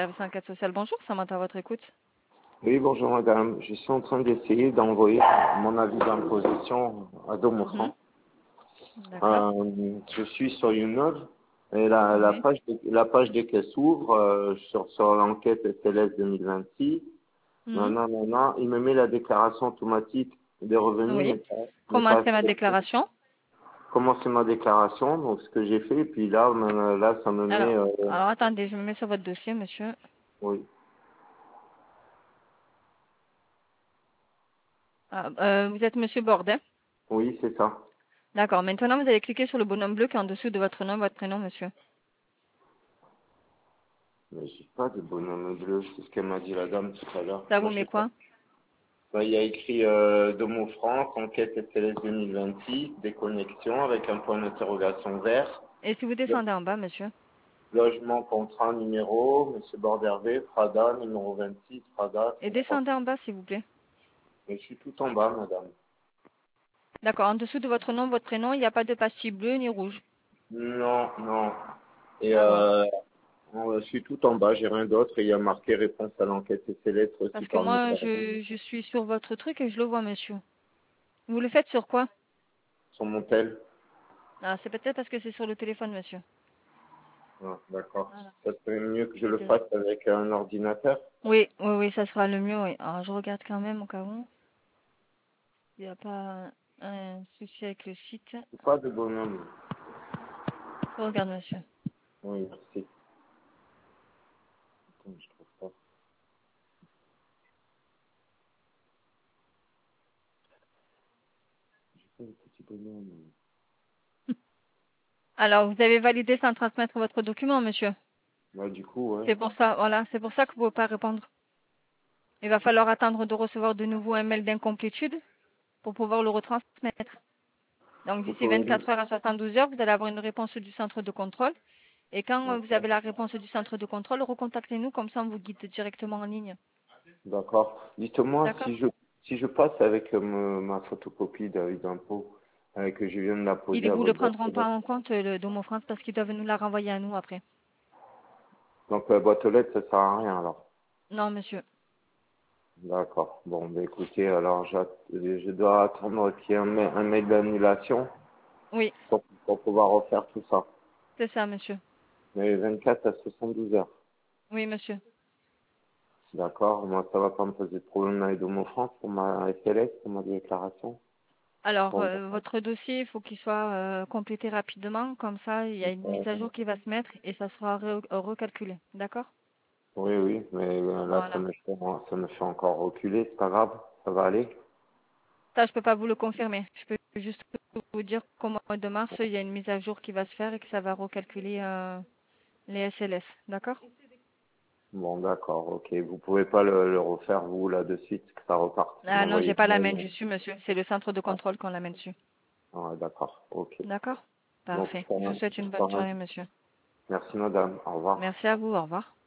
service enquête sociale. Bonjour, Samantha à votre écoute. Oui, bonjour madame. Je suis en train d'essayer d'envoyer mon avis d'imposition à Mhm. Domofran. D'accord. Je suis sur YouNove et Oui. la page dès qu'elle s'ouvre sur l'enquête SLS 2026, Mhm. non, non, non, il me met la déclaration automatique des revenus, Oui. mais Comment pas c'est ma déclaration? comment c'est ma déclaration, donc ce que j'ai fait, et puis là, là ça me met, Alors attendez, je me mets sur votre dossier, monsieur. oui, Vous êtes monsieur Bordet. oui, c'est ça. D'accord. Maintenant, vous allez cliquer sur le bonhomme bleu qui est en dessous de votre nom, votre prénom, monsieur. Mais j'ai pas de bonhomme bleu, c'est ce qu'elle m'a dit la dame tout à l'heure. Ça Moi, vous je met sais pas. quoi? Bah, il y a écrit Domo France, enquête SLS 2026, déconnexion avec un point d'interrogation vert. Et si vous descendez en bas, monsieur? Logement, contrat, numéro, Monsieur Bordervé, Prada, numéro 26, Prada, Et 3. descendez en bas, s'il vous plaît. Mais je suis tout en bas, madame. D'accord. En dessous de votre nom, votre prénom, il n'y a pas de pastille bleue ni rouge. Non, non. Et Ah bon. je suis tout en bas, j'ai rien d'autre. Et il y a marqué réponse à l'enquête SLS reçue Parce que par moi, Monsieur je suis sur votre truc et je le vois, monsieur. Vous le faites sur quoi? sur mon tel. Ah, c'est peut-être parce que c'est sur le téléphone, monsieur. Ah, d'accord. Voilà. Ça serait mieux que je le Peut-être. fasse avec un ordinateur. Oui, oui, oui, ça sera le mieux, oui. Alors, je regarde quand même au cas où. Il n'y a pas un souci avec le site. Pas de bonhomme. Je regarde, monsieur. Oui, merci. Attends, je trouve pas. J'ai pas le petit bonhomme. Alors, vous avez validé sans transmettre votre document, monsieur. Bah, du coup, ouais. C'est pour ça, voilà, c'est pour ça que vous ne pouvez pas répondre. Il va falloir attendre de recevoir de nouveau un mail d'incomplétude pour pouvoir le retransmettre. Donc, Faut d'ici que- 24 heures à 72 heures, vous allez avoir une réponse du centre de contrôle. Et quand vous avez la réponse du centre de contrôle, recontactez-nous, comme ça on vous guide directement en ligne. D'accord. Dites-moi, D'accord? si je passe avec ma photocopie d'avis d'impôt, que je viens de la Ils poser ne à vous le votre boîte prendront aux pas lettres, en compte, le Domo France, parce qu'ils doivent nous la renvoyer à nous après. donc la boîte aux lettres, ça sert à rien alors. Non, monsieur. D'accord. Bon, bah, écoutez, alors je dois attendre qu'il y ait un mail d'annulation Oui, pour pouvoir refaire tout ça. c'est ça, monsieur. Mais 24 à 72 heures. Oui, monsieur. D'accord. Moi, ça va pas me poser de problème avec Domo France pour ma SLS, pour ma déclaration. Alors, Bon, votre dossier, il faut qu'il soit complété rapidement. Comme ça, il y a une mise à jour qui va se mettre et ça sera recalculé. D'accord? oui, oui, mais là, Voilà. ça me fait encore reculer, c'est pas grave, ça va aller. Ça, je peux pas vous le confirmer. Je peux juste vous dire qu'au mois de mars, il y a une mise à jour qui va se faire et que ça va recalculer les SLS. D'accord? Bon, d'accord, ok. Vous pouvez pas le refaire, vous, là, de suite, que ça reparte. Vous Ah non, j'ai m'envoyez pas le la main mail. dessus, monsieur. C'est le centre de Ah, contrôle qu'on la main dessus. ah, d'accord, ok. D'accord? Donc, Parfait. Je vous souhaite je une fais bonne rien. journée, monsieur. Merci, madame. Au revoir. Merci à vous. Au revoir.